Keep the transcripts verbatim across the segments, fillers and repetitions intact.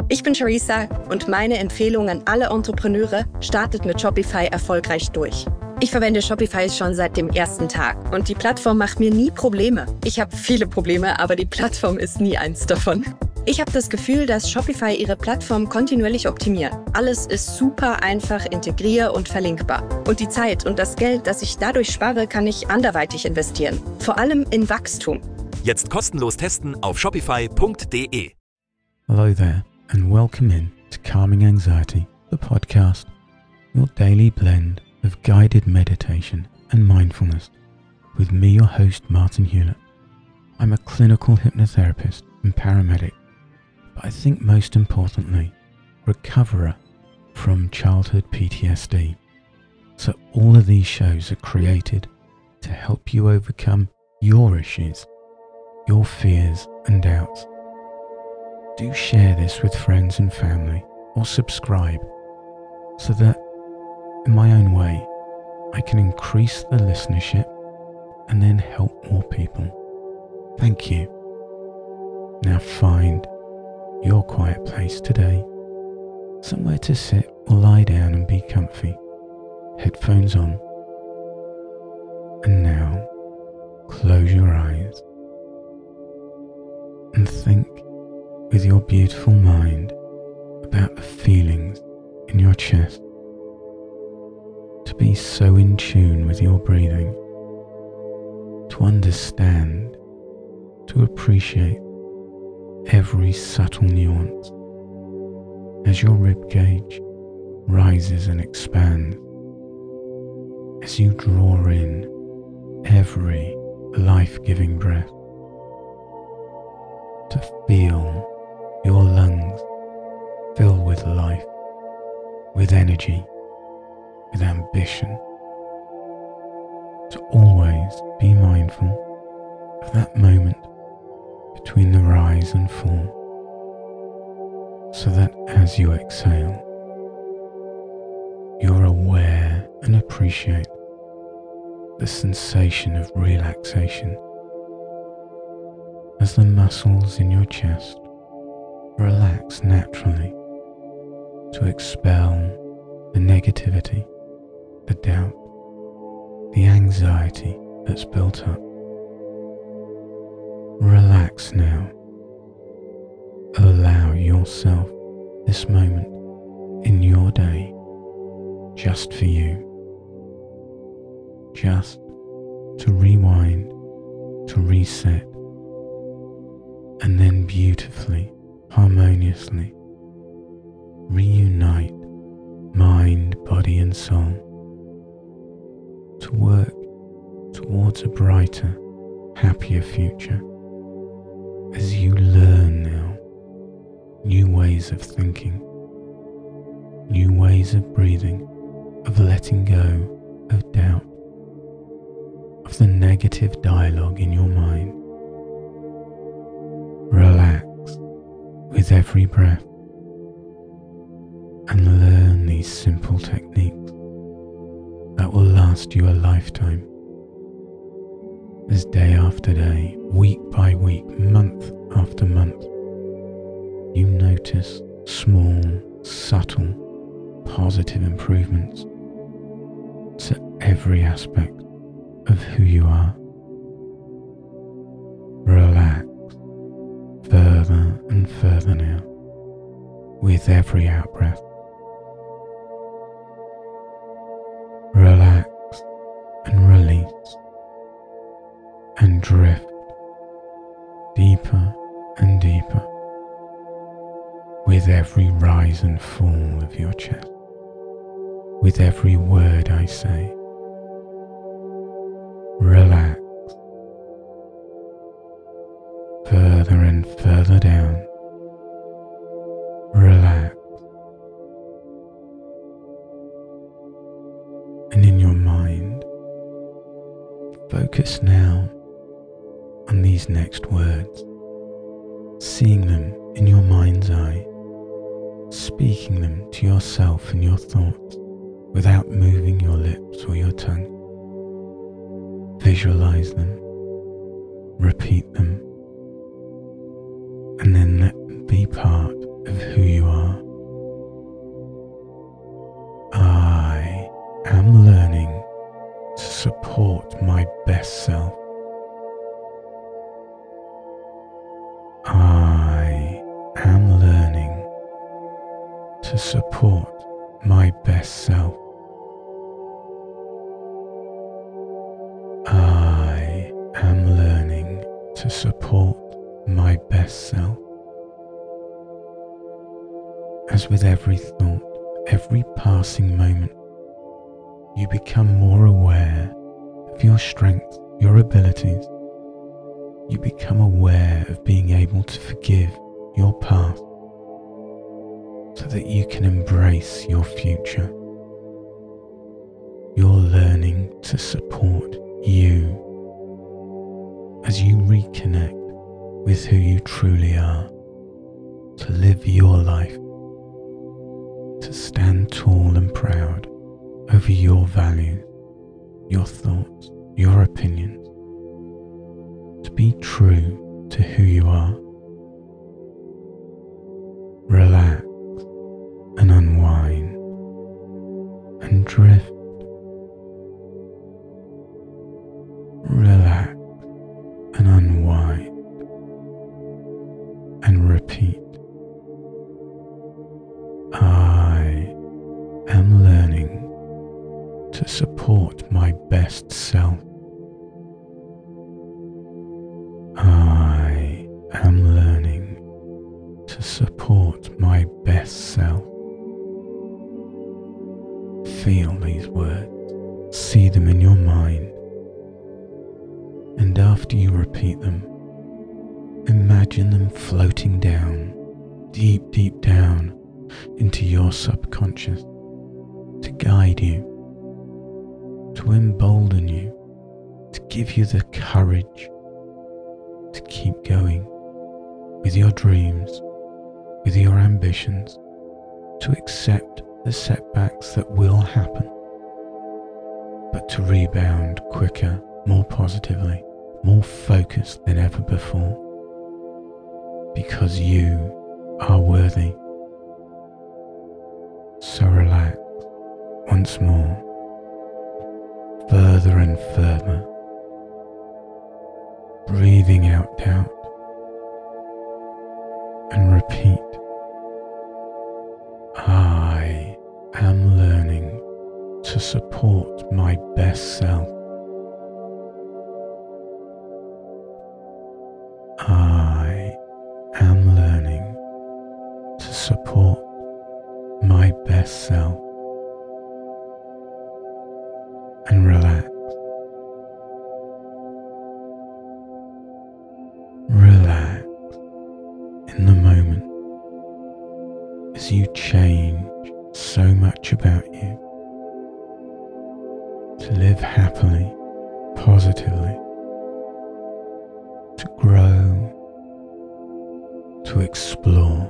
Ich bin Charissa und meine Empfehlung an alle Entrepreneure: startet mit Shopify erfolgreich durch. Ich verwende Shopify schon seit dem ersten Tag und die Plattform macht mir nie Probleme. Ich habe viele Probleme, aber die Plattform ist nie eins davon. Ich habe das Gefühl, dass Shopify ihre Plattform kontinuierlich optimiert. Alles ist super einfach integrier- und verlinkbar. Und die Zeit und das Geld, das ich dadurch spare, kann ich anderweitig investieren. Vor allem in Wachstum. Jetzt kostenlos testen auf shopify punkt de. Hello there and welcome in to Calming Anxiety, the podcast, your daily blend of guided meditation and mindfulness with me, your host, Martin Hewlett. I'm a clinical hypnotherapist and paramedic, but I think most importantly, recoverer from childhood P T S D. So all of these shows are created to help you overcome your issues, your fears and doubts. Do share this with friends and family or subscribe so that in my own way I can increase the listenership and then help more people. Thank you. Now find your quiet place today, somewhere to sit or lie down and be comfy, headphones on. And now close your eyes and think with your beautiful mind about the feelings in your chest. To be so in tune with your breathing, to understand, to appreciate every subtle nuance as your rib cage rises and expands, as you draw in every life-giving breath, to feel your lungs fill with life, with energy, with ambition, to always be mindful of that moment between the rise and fall, so that as you exhale, you're aware and appreciate the sensation of relaxation as the muscles in your chest relax naturally to expel the negativity, the doubt, the anxiety that's built up. Relax now. Allow yourself this moment in your day just for you. Just to rewind, to reset, and then beautifully, harmoniously reunite mind, body and soul to work towards a brighter, happier future as you learn now new ways of thinking, new ways of breathing, of letting go of doubt, of the negative dialogue in your mind. Relax with every breath and learn these simple techniques that will last you a lifetime. As day after day, week by week, month after month, you notice small, subtle, positive improvements to every aspect of who you are. Relax further and further now with every out-breath. Relax and release and drift deeper and deeper with every rise and fall of your chest, with every word I say. Relax further and further down. Relax. And in your mind, focus now on these next words, seeing them in your mind's eye, speaking them to yourself in your thoughts without moving your lips or your tongue. Visualize them, repeat them, and then let them be part of who you to support my best self. I am learning to support my best self. As with every thought, every passing moment, you become more aware of your strengths, your abilities. You become aware of being able to forgive your past so that you can embrace your future. You're learning to support you as you reconnect with who you truly are, to live your life, to stand tall and proud over your values, your thoughts, your opinions, to be true to who you are. Relax and unwind and drift. Relax and unwind and repeat. I am learning to support my best self. I am learning to support my best self. Feel these words, see them in your mind, and after you repeat them, imagine them floating down, deep, deep down into your subconscious to guide you, to embolden you, to give you the courage to keep going with your dreams, with your ambitions, to accept the setbacks that will happen, but to rebound quicker, more positively, more focused than ever before, because you are worthy. So relax once more, further and further, breathing out doubt, and repeat, I am learning to support my best self. I am learning to support my best self. And relax. Relax in the moment as you change so much about you to live happily, positively, to grow, to explore.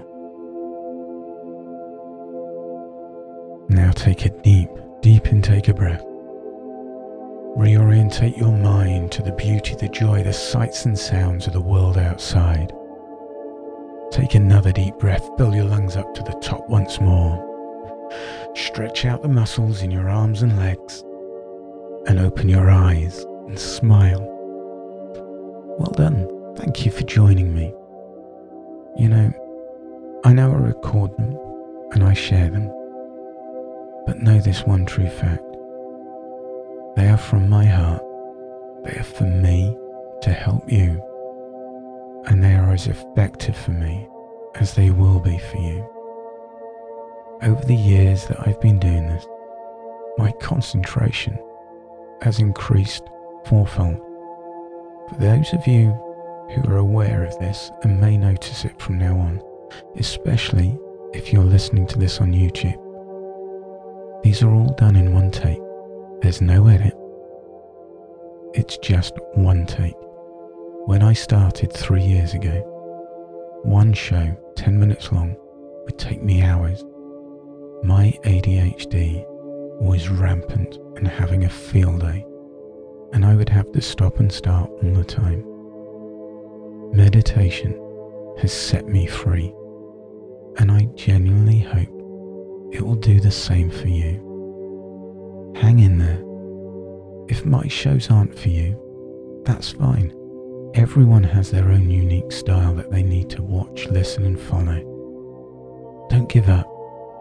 Now take a deep, deep intake of breath. Reorientate your mind to the beauty, the joy, the sights and sounds of the world outside. Take another deep breath, fill your lungs up to the top once more. Stretch out the muscles in your arms and legs and open your eyes and smile. Well done. Thank you for joining me. You know, I know I record them and I share them, but know this one true fact. They are from my heart. They are for me to help you. And they are as effective for me as they will be for you. Over the years that I've been doing this, my concentration has increased fourfold. For those of you who are aware of this and may notice it from now on, especially if you're listening to this on YouTube, these are all done in one take. There's no edit. It's just one take. When I started three years ago, one show, ten minutes long, would take me hours. My A D H D was rampant and having a field day, and I would have to stop and start all the time. Meditation has set me free, and I genuinely hope it will do the same for you. Hang in there. If my shows aren't for you, that's fine. Everyone has their own unique style that they need to watch, listen and follow. Don't give up.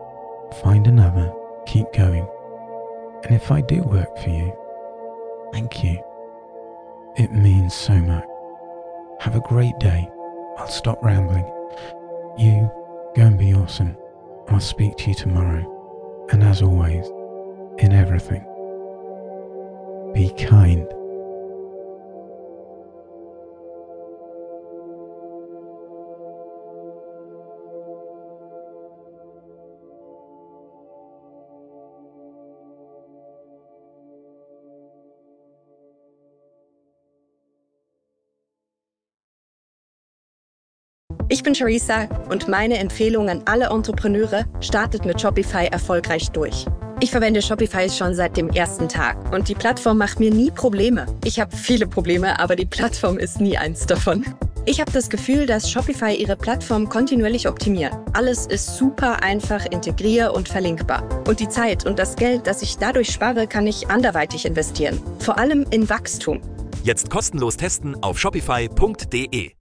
find another, keep going. And if I do work for you, thank you. It means so much. Have a great day. I'll stop rambling. You go and be awesome. I'll speak to you tomorrow. And as always, in everything, be kind. Ich bin Charissa und meine Empfehlung an alle Entrepreneure: startet mit Shopify erfolgreich durch. Ich verwende Shopify schon seit dem ersten Tag und die Plattform macht mir nie Probleme. Ich habe viele Probleme, aber die Plattform ist nie eins davon. Ich habe das Gefühl, dass Shopify ihre Plattform kontinuierlich optimiert. Alles ist super einfach integrier- und verlinkbar. Und die Zeit und das Geld, das ich dadurch spare, kann ich anderweitig investieren. Vor allem in Wachstum. Jetzt kostenlos testen auf shopify punkt de.